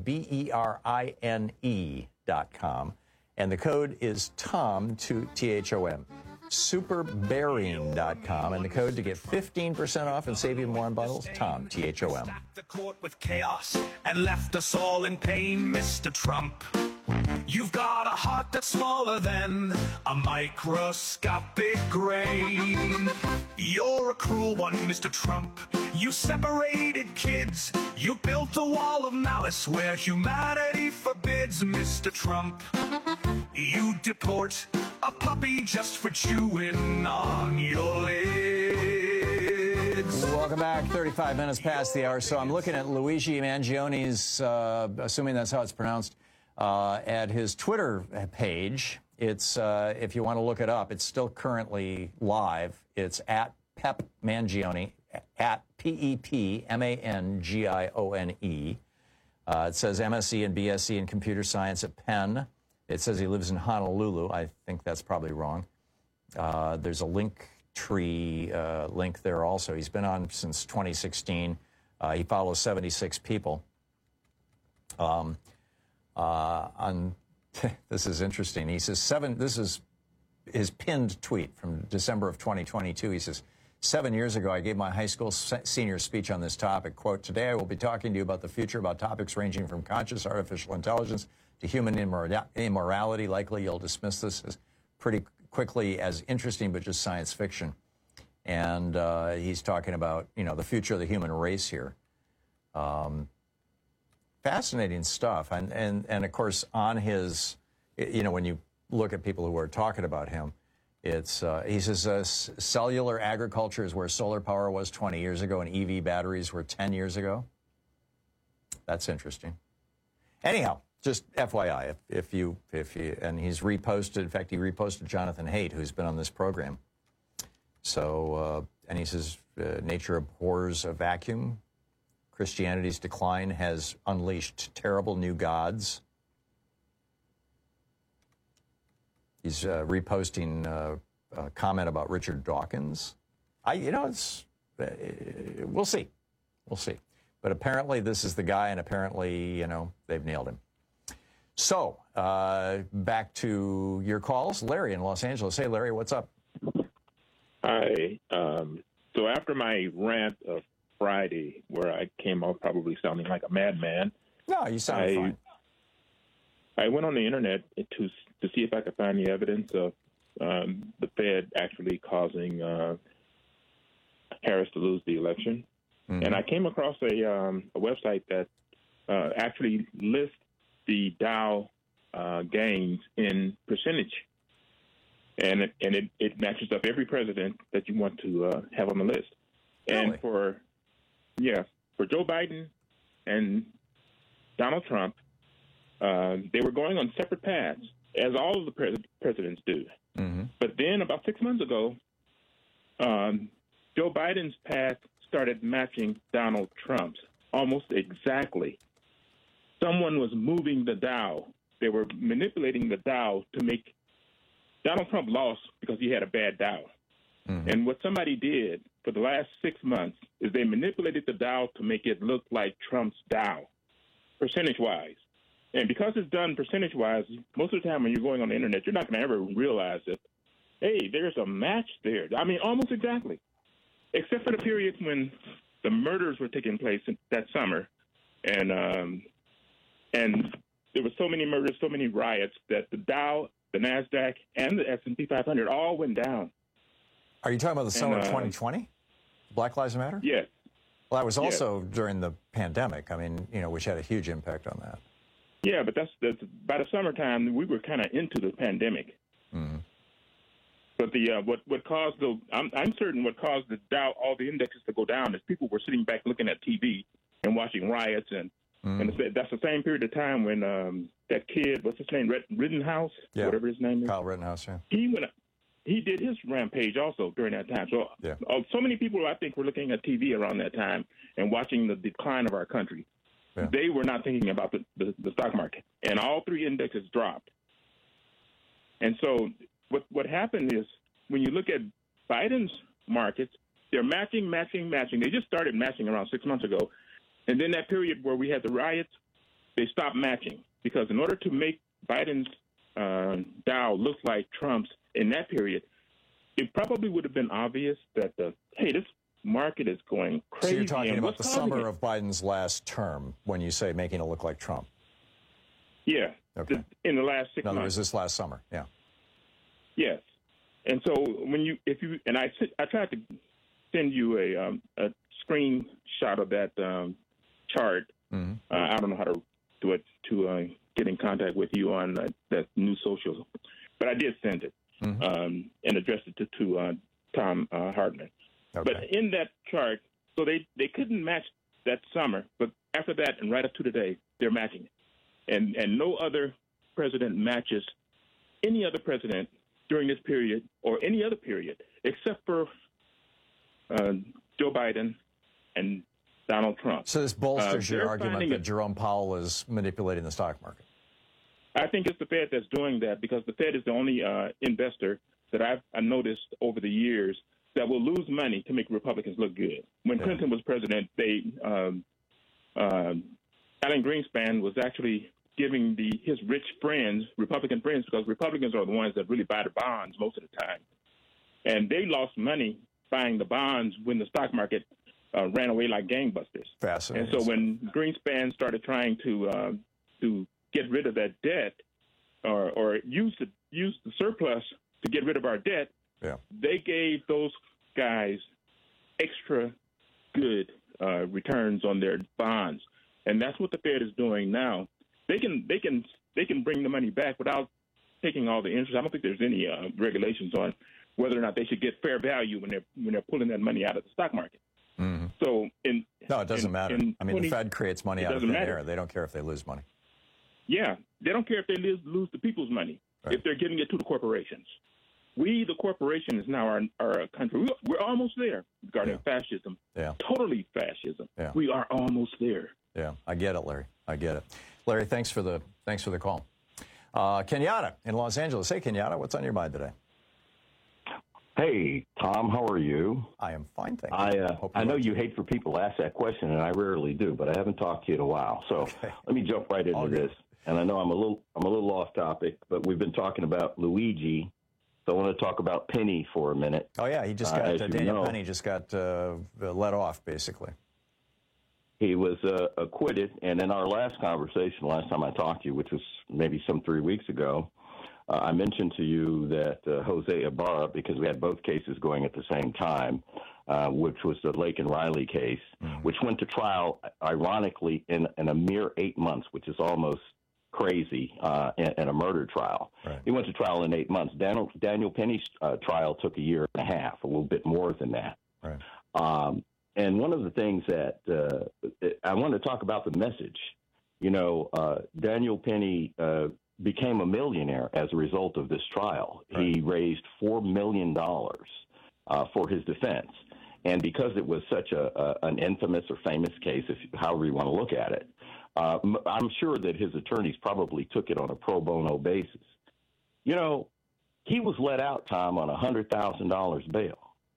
BERINE.com. And the code is TOM, T-H-O-M. Superberrying.com. And the code to get 15% off and save even more on bundles, TOM, T-H-O-M. The court with chaos and left us all in pain, Mr. Trump. You've got a heart that's smaller than a microscopic grain. You're a cruel one, Mr. Trump. You separated kids. You built a wall of malice where humanity forbids, Mr. Trump. You deport a puppy just for chewing on your lids. Welcome back. 35 minutes past the hour. So I'm looking at Luigi Mangioni's, assuming that's how it's pronounced, at his Twitter page. It's, if you want to look it up, it's still currently live. It's at Pep Mangione, at P-E-P-M-A-N-G-I-O-N-E. It says MSc and BSc in computer science at Penn. It says he lives in Honolulu. I think that's probably wrong. There's a link tree link there also. He's been on since 2016. He follows 76 people. This is interesting. He says this is his pinned tweet from December of 2022. He says, 7 years ago, I gave my high school senior speech on this topic. Quote, today I will be talking to you about the future, about topics ranging from conscious artificial intelligence to human immorality. Likely you'll dismiss this as pretty quickly as interesting, but just science fiction. And he's talking about, the future of the human race here. Fascinating stuff. And of course, on his, when you look at people who are talking about him, it's, he says, cellular agriculture is where solar power was 20 years ago and EV batteries were 10 years ago. That's interesting. Anyhow, just FYI, if you, and he's reposted, in fact, he reposted Jonathan Haidt, who's been on this program. So, and he says, nature abhors a vacuum. Christianity's decline has unleashed terrible new gods. He's reposting a comment about Richard Dawkins. We'll see. We'll see. But apparently this is the guy, and apparently, they've nailed him. So, back to your calls. Larry in Los Angeles. Hey, Larry, what's up? Hi. So after my rant of Friday, where I came off probably sounding like a madman. No, you sound fine. I went on the internet to see if I could find the evidence of the Fed actually causing Harris to lose the election. Mm-hmm. And I came across a website that actually lists the Dow gains in percentage. And it matches up every president that you want to have on the list. Really? And for Joe Biden and Donald Trump, they were going on separate paths, as all of the presidents do. Mm-hmm. But then about 6 months ago, Joe Biden's path started matching Donald Trump's almost exactly. Someone was moving the Dow. They were manipulating the Dow to make Donald Trump lost because he had a bad Dow. Mm-hmm. And what somebody did for the last 6 months is they manipulated the Dow to make it look like Trump's Dow, percentage-wise. And because it's done percentage-wise, most of the time when you're going on the internet, you're not going to ever realize that, hey, there's a match there. I mean, almost exactly, except for the periods when the murders were taking place that summer, and there were so many murders, so many riots that the Dow, the NASDAQ, and the S&P 500 all went down. Are you talking about the summer of 2020? Black Lives Matter? Yes. Well, that was also during the pandemic. I mean, which had a huge impact on that. Yeah, but that's by the summertime we were kind of into the pandemic. Mm-hmm. But what caused I'm certain what caused the Dow, all the indexes to go down is people were sitting back looking at TV and watching riots, and that's the same period of time when that kid, what's his name, Rittenhouse, whatever his name is, Kyle Rittenhouse, yeah. He did his rampage also during that time. So so many people, I think, were looking at TV around that time and watching the decline of our country. Yeah. They were not thinking about the stock market, and all three indexes dropped. And so what happened is when you look at Biden's markets, they're matching. They just started matching around 6 months ago. And then that period where we had the riots, they stopped matching because in order to make Biden's Dow look like Trump's in that period, it probably would have been obvious that, this market is going crazy. So you're talking about the summer of Biden's last term when you say making it look like Trump? Yeah. Okay. In the last 6 months. In other words, this last summer, yeah. Yes. And so I tried to send you a screenshot of that chart. Mm-hmm. I don't know how to do it to get in contact with you on that new social, but I did send it and addressed it to Thom Hartmann. Okay. But in that chart, so they couldn't match that summer, but after that and right up to today, they're matching it. And no other president matches any other president during this period or any other period except for Joe Biden and Donald Trump. So this bolsters your argument that Jerome Powell is manipulating the stock market. I think it's the Fed that's doing that because the Fed is the only investor that I've noticed over the years that will lose money to make Republicans look good. When Clinton was president, Alan Greenspan was actually giving his rich friends, Republican friends, because Republicans are the ones that really buy the bonds most of the time. And they lost money buying the bonds when the stock market ran away like gangbusters. Fascinating. And so when Greenspan started trying to get rid of that debt or use the surplus to get rid of our debt, they gave those guys extra good returns on their bonds. And that's what the Fed is doing now. They can bring the money back without taking all the interest. I don't think there's any regulations on whether or not they should get fair value when they're pulling that money out of the stock market. Mm-hmm. So no, it doesn't matter. The Fed creates money out of thin air. They don't care if they lose money. Yeah, they don't care if they lose the people's money if they're giving it to the corporations. We, the corporation, is now our country. We're almost there regarding fascism. Yeah. Totally fascism. Yeah. We are almost there. Yeah, I get it, Larry. I get it. Larry, thanks for the call. Kenyatta in Los Angeles. Hey, Kenyatta, what's on your mind today? Hey, Tom, how are you? I am fine, thank you. I know you hate for people to ask that question, and I rarely do, but I haven't talked to you in a while. So let me jump right into this. And I know I'm a little off topic, but we've been talking about Luigi. So I want to talk about Penny for a minute. Oh, yeah, he just got, Daniel Penny just got let off, basically. He was acquitted, and in our last conversation, last time I talked to you, which was maybe some 3 weeks ago, I mentioned to you that Jose Ibarra, because we had both cases going at the same time, which was the Lake and Riley case, which went to trial, ironically, in a mere 8 months, which is almost crazy in a murder trial. Right. He went to trial in 8 months. Daniel Penny's trial took a year and a half, a little bit more than that. Right. And one of the things that I want to talk about the message. You know, Daniel Penny became a millionaire as a result of this trial. Right. He raised $4 million for his defense. And because it was such an infamous or famous case, however you want to look at it, I'm sure that his attorneys probably took it on a pro bono basis. You know, he was let out, Tom, on $100,000 bail. Mm-hmm.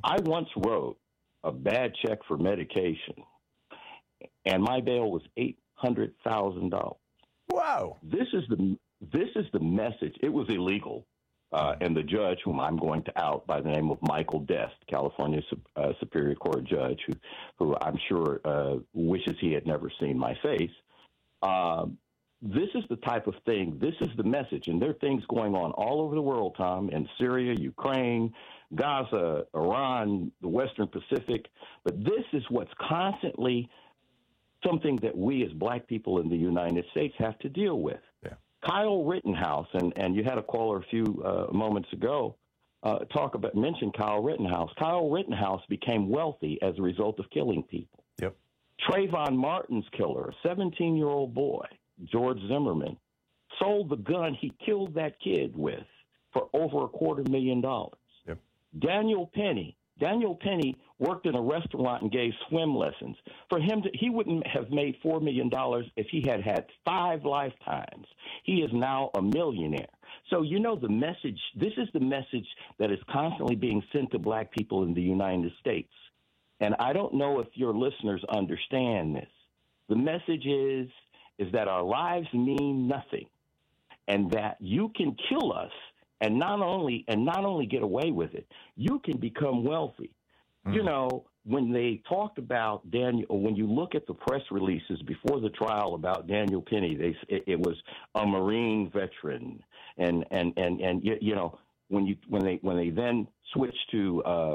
I once wrote a bad check for medication, and my bail was $800,000. Wow! This is the message. It was illegal, and the judge, whom I'm going to out by the name of Michael Dest, California Superior Court judge, who I'm sure wishes he had never seen my face. This is the type of thing. This is the message, and there are things going on all over the world, Tom, in Syria, Ukraine, Gaza, Iran, the Western Pacific. But this is what's constantly something that we as black people in the United States have to deal with. Yeah. Kyle Rittenhouse, and you had a caller a few moments ago mention Kyle Rittenhouse. Kyle Rittenhouse became wealthy as a result of killing people. Yep. Trayvon Martin's killer, a 17-year-old boy, George Zimmerman, sold the gun he killed that kid with for over $250,000. Yep. Daniel Penny worked in a restaurant and gave swim lessons. For him, he wouldn't have made $4 million if he had had 5 lifetimes. He is now a millionaire. So, you know, the message, this is the message that is constantly being sent to black people in the United States. And I don't know if your listeners understand this. The message is that our lives mean nothing, and that you can kill us and not only get away with it, you can become wealthy. Mm. You know, when they talked about Daniel, when you look at the press releases before the trial about Daniel Penny, it was a Marine veteran, and you know, when they then switched to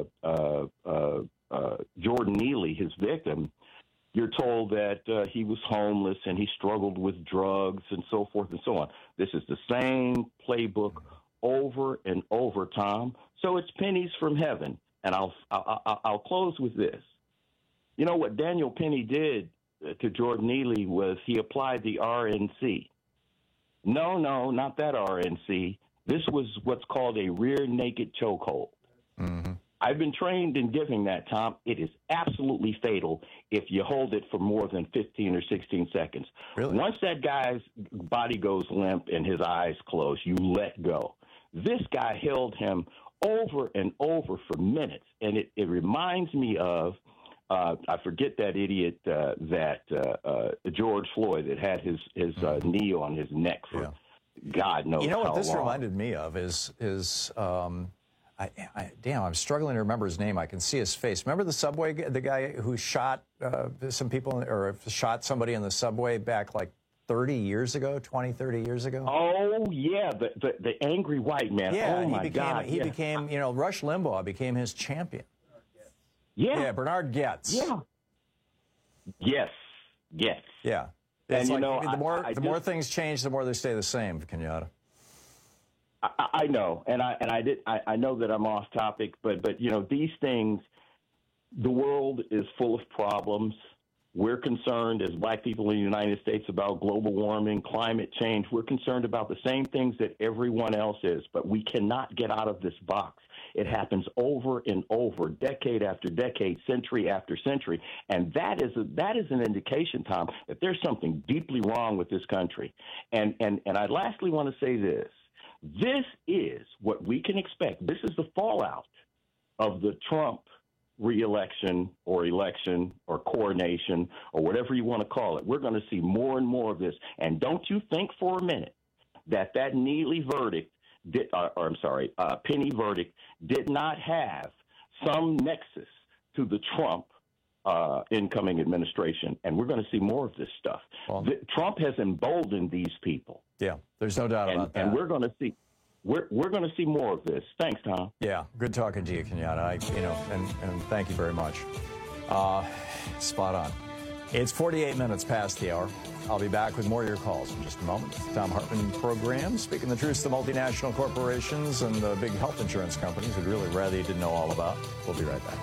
Jordan Neely, his victim, you're told that he was homeless and he struggled with drugs and so forth and so on. This is the same playbook over and over, Tom. So it's pennies from heaven. And I'll close with this. You know what Daniel Penny did to Jordan Neely was he applied the RNC. No, not that RNC. This was what's called a rear naked chokehold. Mm-hmm. I've been trained in giving that, Tom. It is absolutely fatal if you hold it for more than 15 or 16 seconds. Really? Once that guy's body goes limp and his eyes close, you let go. This guy held him over and over for minutes, and it reminds me of, I forget that idiot, George Floyd that had his knee on his neck for God knows how long. You know what this reminded me of is I'm struggling to remember his name. I can see his face. Remember the guy who shot some people or shot somebody in the subway back like 30 years ago, 20, 30 years ago? Oh, yeah, the angry white man. Yeah, oh, my God. He became, you know, Rush Limbaugh became his champion. Yeah. Bernard Goetz. Yeah. Yes. Yeah. And, you know, the more things change, the more they stay the same, Kenyatta. I know, and I know that I'm off topic, but you know, these things, the world is full of problems. We're concerned as black people in the United States about global warming, climate change. We're concerned about the same things that everyone else is, but we cannot get out of this box. It happens over and over, decade after decade, century after century, and that is an indication, Tom, that there's something deeply wrong with this country. And I lastly want to say this. This is what we can expect. This is the fallout of the Trump re-election or election or coronation or whatever you want to call it. We're going to see more and more of this. And don't you think for a minute that Neely verdict, Penny verdict, did not have some nexus to the Trump incoming administration. And we're going to see more of this stuff. Well, Trump has emboldened these people. Yeah, there's no doubt about that. And we're going to see. We're going to see more of this. Thanks, Tom. Yeah, good talking to you, Kenyatta. And thank you very much. Spot on. It's 48 minutes past the hour. I'll be back with more of your calls in just a moment. It's the Thom Hartmann program, speaking the truth to the multinational corporations and the big health insurance companies who'd really rather you didn't know all about. We'll be right back.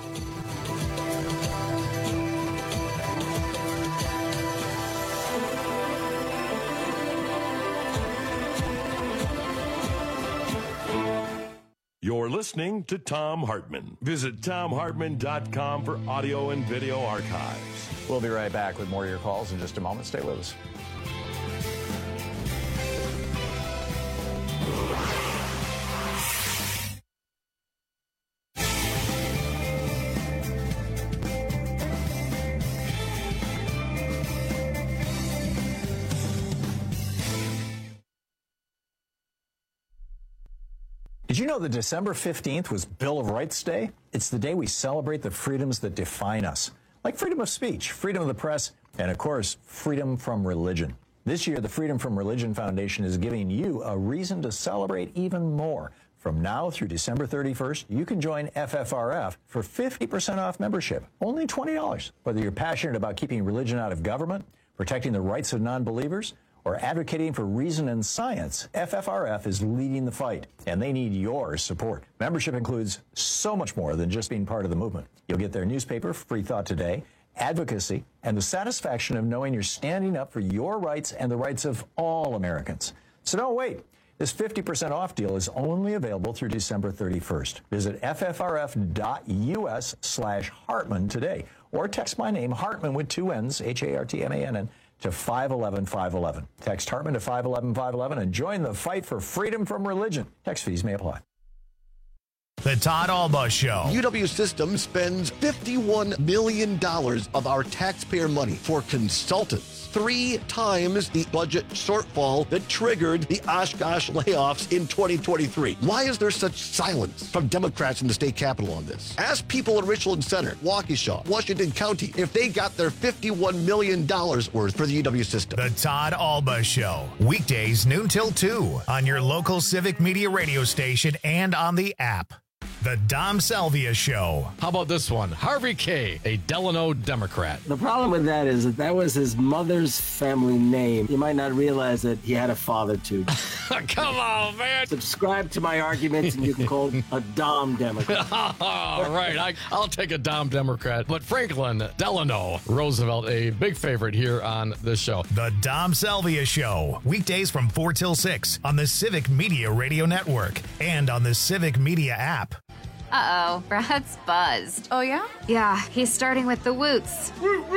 You're listening to Thom Hartmann. Visit ThomHartmann.com for audio and video archives. We'll be right back with more of your calls in just a moment. Stay with us. Did you know that December 15th was Bill of Rights Day? It's the day we celebrate the freedoms that define us, like freedom of speech, freedom of the press, and of course, freedom from religion. This year, the Freedom from Religion Foundation is giving you a reason to celebrate even more. From now through December 31st, you can join FFRF for 50% off membership, only $20. Whether you're passionate about keeping religion out of government, protecting the rights of non-believers, or advocating for reason and science, FFRF is leading the fight, and they need your support. Membership includes so much more than just being part of the movement. You'll get their newspaper, Free Thought Today, advocacy, and the satisfaction of knowing you're standing up for your rights and the rights of all Americans. So don't wait. This 50% off deal is only available through December 31st. Visit ffrf.us/Hartman today, or text my name, Hartman with two N's, Hartmann, to 511-511. Text Hartman to 511-511 and join the fight for freedom from religion. Text fees may apply. The Todd Alba Show. UW System spends $51 million of our taxpayer money for consultants, 3 times the budget shortfall that triggered the Oshkosh layoffs in 2023. Why is there such silence from Democrats in the state capitol on this? Ask people in Richland Center, Waukesha, Washington County, if they got their $51 million worth for the UW System. The Todd Alba Show. Weekdays noon till 2 on your local Civic Media radio station and on the app. The Dom Salvia Show. How about this one? Harvey K., a Delano Democrat. The problem with that is that was his mother's family name. You might not realize that he had a father, too. Come on, man. Subscribe to my arguments, and you can call a Dom Democrat. All right, I'll take a Dom Democrat. But Franklin Delano Roosevelt, a big favorite here on this show. The Dom Salvia Show. Weekdays from 4 till 6 on the Civic Media Radio Network and on the Civic Media app. Uh-oh, Brad's buzzed. Oh, yeah? Yeah, he's starting with the woots.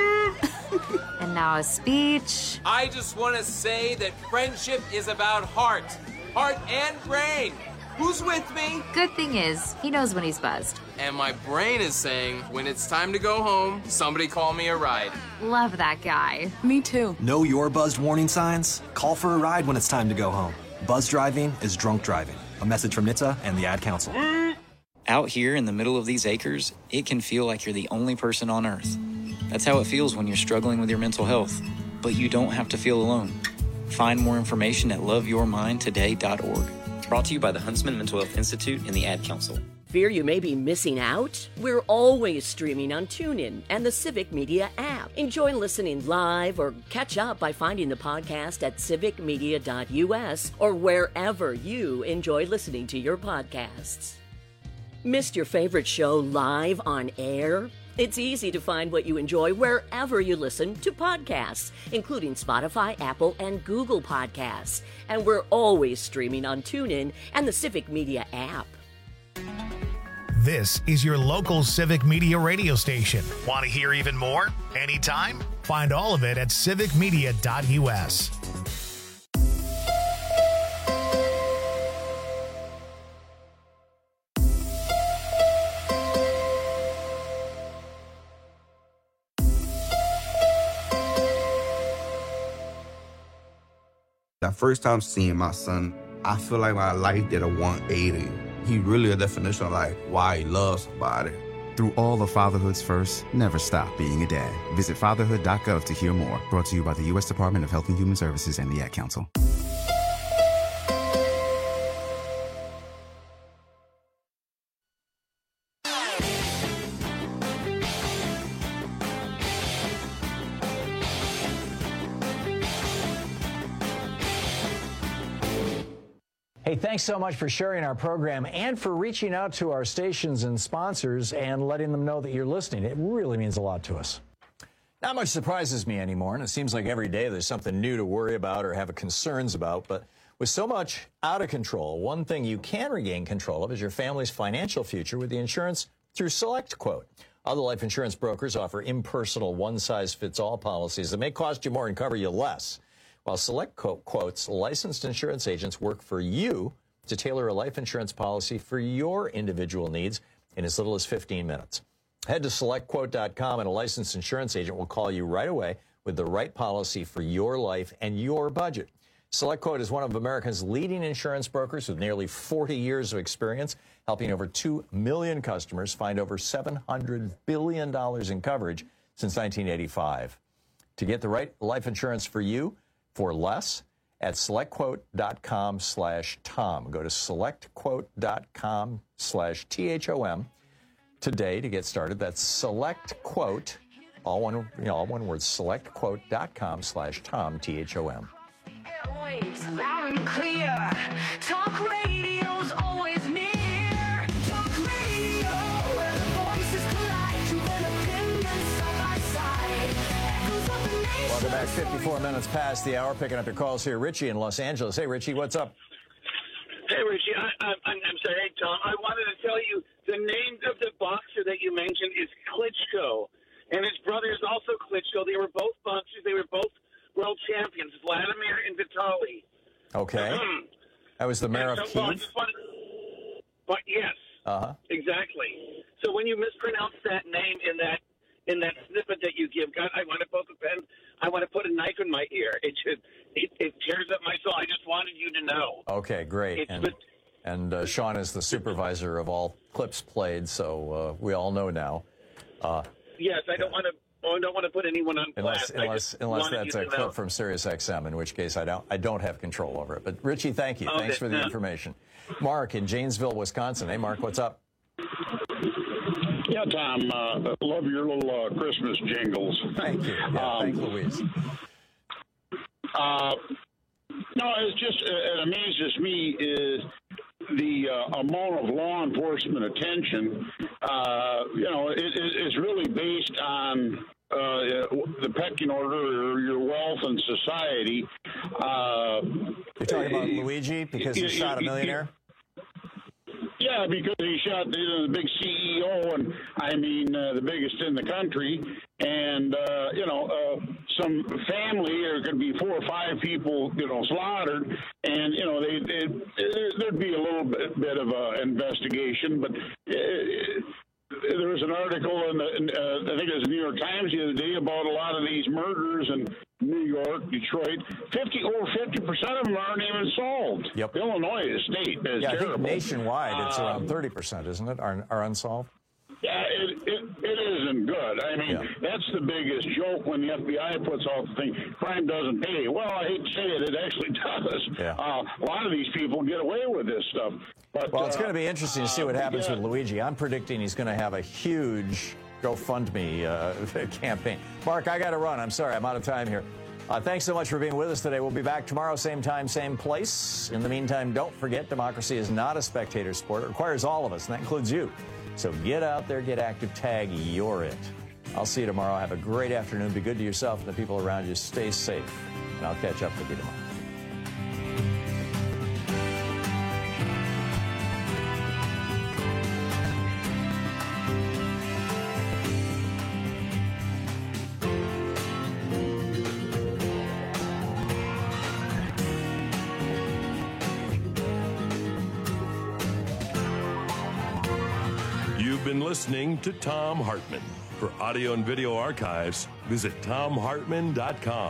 And now a speech. I just want to say that friendship is about heart and brain. Who's with me? Good thing is, he knows when he's buzzed. And my brain is saying, when it's time to go home, somebody call me a ride. Love that guy. Me too. Know your buzzed warning signs? Call for a ride when it's time to go home. Buzz driving is drunk driving. A message from NHTSA and the Ad Council. Out here in the middle of these acres, it can feel like you're the only person on Earth. That's how it feels when you're struggling with your mental health. But you don't have to feel alone. Find more information at loveyourmindtoday.org. Brought to you by the Huntsman Mental Health Institute and the Ad Council. Fear you may be missing out? We're always streaming on TuneIn and the Civic Media app. Enjoy listening live or catch up by finding the podcast at civicmedia.us or wherever you enjoy listening to your podcasts. Missed your favorite show live on air? It's easy to find what you enjoy wherever you listen to podcasts, including Spotify, Apple, and Google Podcasts. And we're always streaming on TuneIn and the Civic Media app. This is your local Civic Media radio station. Want to hear even more? Anytime? Find all of it at civicmedia.us. That first time seeing my son, I feel like my life did a 180. He really a definition of like why he loves somebody. Through all of fatherhood's first, never stop being a dad. Visit fatherhood.gov to hear more. Brought to you by the U.S. Department of Health and Human Services and the Ad Council. Hey, thanks so much for sharing our program and for reaching out to our stations and sponsors and letting them know that you're listening. It really means a lot to us. Not much surprises me anymore, and it seems like every day there's something new to worry about or have concerns about. But with so much out of control, one thing you can regain control of is your family's financial future with the insurance through SelectQuote. Other life insurance brokers offer impersonal, one-size-fits-all policies that may cost you more and cover you less. While SelectQuote's licensed insurance agents work for you to tailor a life insurance policy for your individual needs in as little as 15 minutes. Head to SelectQuote.com and a licensed insurance agent will call you right away with the right policy for your life and your budget. SelectQuote is one of America's leading insurance brokers with nearly 40 years of experience, helping over 2 million customers find over $700 billion in coverage since 1985. To get the right life insurance for you for less, at SelectQuote.com/Tom. Go to SelectQuote.com/THOM today to get started. That's SelectQuote, all one word, SelectQuote.com/Tom, THOM. Loud and clear. Talk radio's always near. Talk radio, where the voices collide. Truth and opinion side by side. Echoes of the nation. Welcome back. 54 minutes past the hour. Picking up your calls here. Richie in Los Angeles. Hey, Richie, what's up? Hey, Richie. I'm sorry. Hey, Tom. I wanted to tell you the name of the boxer that you mentioned is Klitschko, and his brother is also Klitschko. They were both boxers. They were both world champions, Vladimir and Vitaly. Okay. That was the mayor of Kyiv? But yes, exactly. So when you mispronounce that name in that snippet that you give, God, I want to poke a pen. I want to put a knife in my ear. It tears up my soul. I just wanted you to know. Okay, great. And Sean is the supervisor of all clips played, so we all know now. Yes, I don't want to put anyone on blast. Unless that's a clip from Sirius XM, in which case I don't have control over it. But Richie, thank you. Thanks for the information. Mark in Janesville, Wisconsin. Hey, Mark, what's up? Yeah, Tom, love your little Christmas jingles. Thank you. Yeah, thank Louise. No, it's just, it amazes me is the amount of law enforcement attention, is really based on the pecking order or your wealth and society. You're talking about Luigi because he shot a millionaire? Yeah, because he shot the big CEO, and I mean the biggest in the country, and some family, there could be 4 or 5 people, slaughtered, and there'd be a little bit of an investigation, but. There was an article in I think it was the New York Times the other day about a lot of these murders in New York, Detroit. Over 50% of them aren't even solved. Yep. Illinois, the state, is terrible. I think nationwide it's around 30%, isn't it? Are unsolved. Yeah, it isn't good. I mean, that's the biggest joke when the FBI puts out the thing, crime doesn't pay. Well, I hate to say it actually does. Yeah. A lot of these people get away with this stuff. But, well, it's going to be interesting to see what happens with Luigi. I'm predicting he's going to have a huge GoFundMe campaign. Mark, I got to run. I'm sorry. I'm out of time here. Thanks so much for being with us today. We'll be back tomorrow, same time, same place. In the meantime, don't forget, democracy is not a spectator sport. It requires all of us, and that includes you. So get out there, get active, tag, you're it. I'll see you tomorrow. Have a great afternoon. Be good to yourself and the people around you. Stay safe, and I'll catch up with you tomorrow. Listening to Thom Hartmann. For audio and video archives, visit ThomHartmann.com.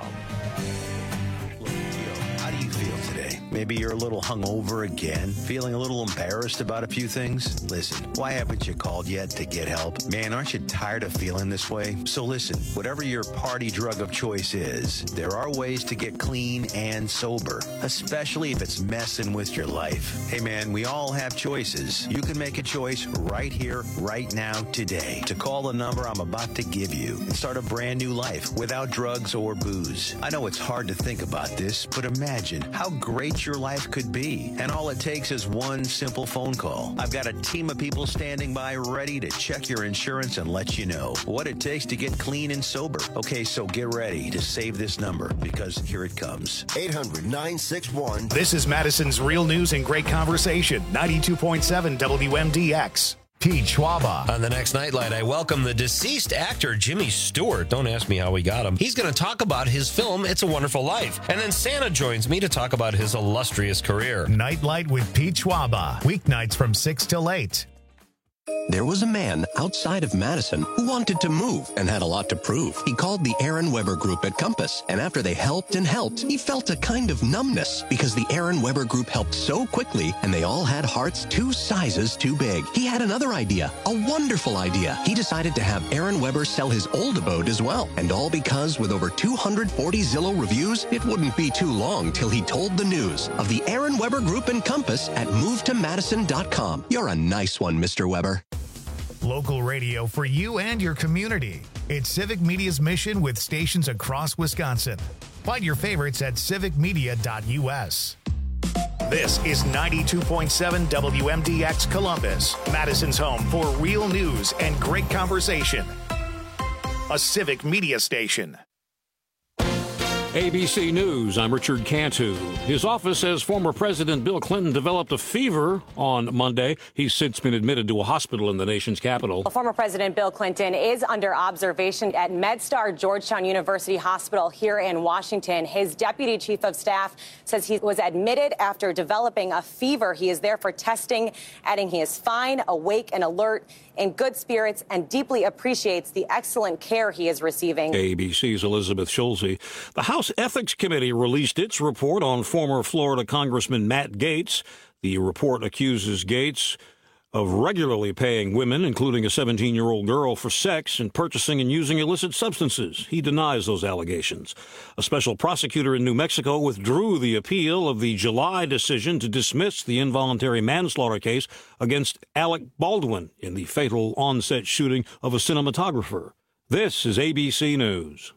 How do you feel today? Maybe you're a little hungover again, feeling a little embarrassed about a few things? Listen, why haven't you called yet to get help? Man, aren't you tired of feeling this way? So listen, whatever your party drug of choice is, there are ways to get clean and sober, especially if it's messing with your life. Hey man, we all have choices. You can make a choice right here, right now, today, to call the number I'm about to give you and start a brand new life without drugs or booze. I know it's hard to think about this, but imagine how great your life could be. And all it takes is one simple phone call. I've got a team of people standing by ready to check your insurance and let you know what it takes to get clean and sober. Okay, so get ready to save this number because here it comes. 800-961. This is Madison's Real News and Great Conversation, 92.7 WMDX. Pete Schwaba. On the next Nightlight, I welcome the deceased actor Jimmy Stewart. Don't ask me how we got him. He's going to talk about his film, It's a Wonderful Life. And then Santa joins me to talk about his illustrious career. Nightlight with Pete Schwaba. Weeknights from 6 till 8. There was a man outside of Madison who wanted to move and had a lot to prove. He called the Aaron Weber Group at Compass, and after they helped and helped, he felt a kind of numbness because the Aaron Weber Group helped so quickly and they all had hearts 2 sizes too big. He had another idea, a wonderful idea. He decided to have Aaron Weber sell his old abode as well, and all because with over 240 Zillow reviews, it wouldn't be too long till he told the news of the Aaron Weber Group and Compass at movetomadison.com. You're a nice one, Mr. Weber. Local radio for you and your community. It's Civic Media's mission with stations across Wisconsin. Find your favorites at civicmedia.us. This is 92.7 WMDX Columbus, Madison's home for real news and great conversation. A Civic Media station. ABC News, I'm Richard Cantu. His office says former President Bill Clinton developed a fever on Monday. He's since been admitted to a hospital in the nation's capital. Well, former President Bill Clinton is under observation at MedStar Georgetown University Hospital here in Washington. His deputy chief of staff says he was admitted after developing a fever. He is there for testing, adding he is fine, awake, and alert, in good spirits, and deeply appreciates the excellent care he is receiving. ABC's Elizabeth Schulze. The House Ethics Committee released its report on former Florida Congressman Matt Gaetz. The report accuses Gaetz of regularly paying women, including a 17-year-old girl, for sex and purchasing and using illicit substances. He denies those allegations. A special prosecutor in New Mexico withdrew the appeal of the July decision to dismiss the involuntary manslaughter case against Alec Baldwin in the fatal on-set shooting of a cinematographer. This is ABC News.